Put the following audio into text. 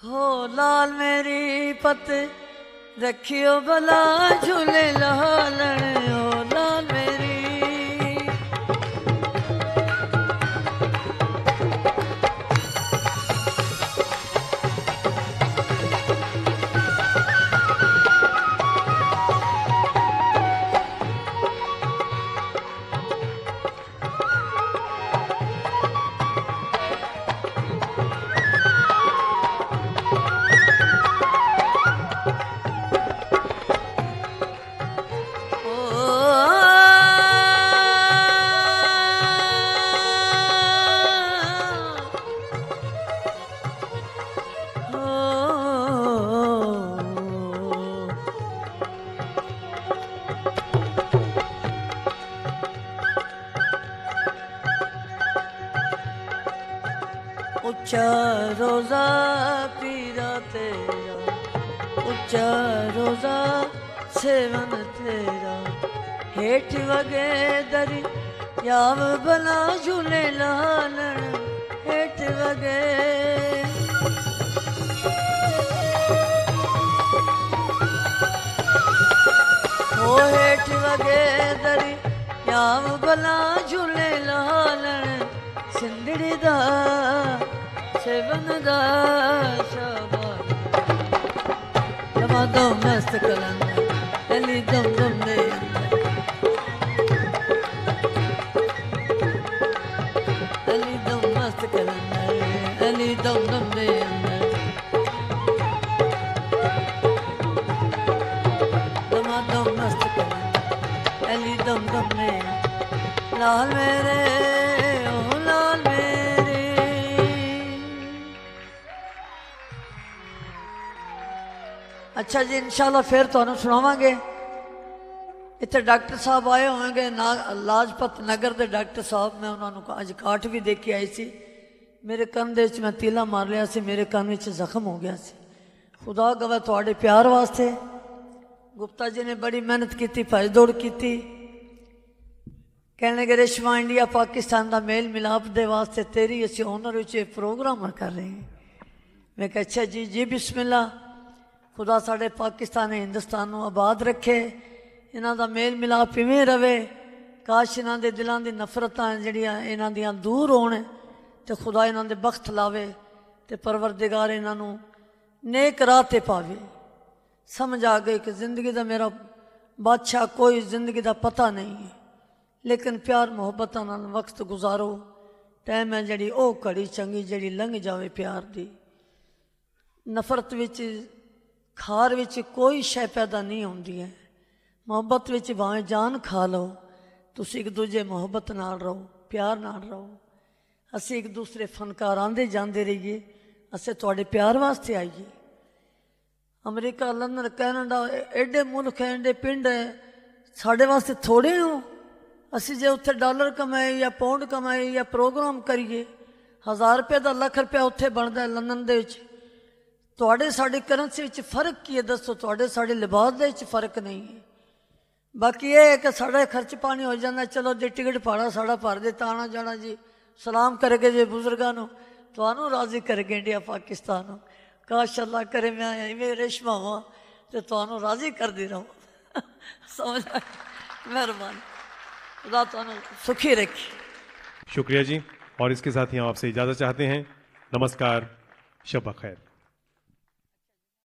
हो लाल मेरी पत रखियो भला झूले लालण हो लाल मेरी। ऊंचा रोजा पीरा तेरा, ऊंचा रोजा सेवन तेरा, हेठ वगे दरी याव भला झूले लालण हेठ वगे। ओ हेठ वगे दरी याव भला झूले लालण सिंधड़ी दा सेवन दा शाबाश। दम मस्त कलंदर अली दम दम दे अली दम मस्त कलंदर अली दम दम दे दम मस्त कलंदर अली दम दम दे लाल मेरे ओ लाल मेरे। अच्छा जी इंशाल्लाह फिर तुहानू सुनावांगे। इत्थे डॉक्टर साहब आए होंगे लाजपत नगर के डॉक्टर साहब, मैं उन्होंने अज काट भी देख के आई सी। मेरे कन दे मैं तीला मार लिया सी, मेरे कन में जख्म हो गया सी। खुदा गवा थोड़े प्यार वास्ते गुप्ता जी ने बड़ी मेहनत की, भज दौड़ की। कहने लगे रेशमा इंडिया पाकिस्तान का मेल मिलाप दे वास्ते तेरी असी ऑनर प्रोग्राम कर रहे हैं। मैं कहा अच्छा जी जी बिस्मिल्ला। खुदा साढ़े पाकिस्तान हिंदुस्तान को आबाद रखे, इन्हों का मेल मिलाप इवें रवे। काश इन्हों के दिलों की नफरत जड़ियाँ इन्हों दियाँ दूर होने तो खुदा इन्हों के बख्त लावे तो परवरदिगार इन्हों नेक राह ते पावे। समझ आ गई कि जिंदगी का मेरा बादशाह कोई जिंदगी का पता नहीं है, लेकिन प्यार मुहब्बत नाल वक्त गुजारो। टाइम है जड़ी ओ घड़ी चंगी जड़ी लंघ जावे प्यार दी। नफरत विच खार विच कोई शै पैदा नहीं होंदी है। मुहब्बत विच भावें जान खा लो, तुसी एक दूजे मुहब्बत नाल रहो, प्यार नाल रहो। असी एक दूसरे फनकार आंदे जांदे रहिए, असें तुहाडे प्यार वास्ते आईए। अमरीका लंदन कैनेडा एडे मुल्क हैं, एडे पिंड है, साढ़े वास्ते थोड़े हो। असी जे उत्थे डॉलर कमाए या पाउंड कमाए या प्रोग्राम करिए, 1000 रुपये का लख रुपया उत्थे बनता है लंदन दे विच। तुहाडे साडी करंसी विच फर्क की है दसो? तुहाडे साडे लिबास दे विच फर्क नहीं है। बाकी ये है कि साढ़ा खर्च पानी हो जाता, चलो जी टिकट भाड़ा साढ़ा भर दे आना जाना जी, सलाम करके जे बुजुर्गों को तुहानू राजी करके इंडिया पाकिस्तान। काश अल्लाह करे मैं इवें रेशमा हुआ तो तुहानू राजी कर दी रहूँ। समझ मेहरबानी, खुदा तुहानू सुखी रखे। शुक्रिया जी। और इसके साथ ही हम आपसे इजाज़त चाहते हैं। नमस्कार, शब खैर।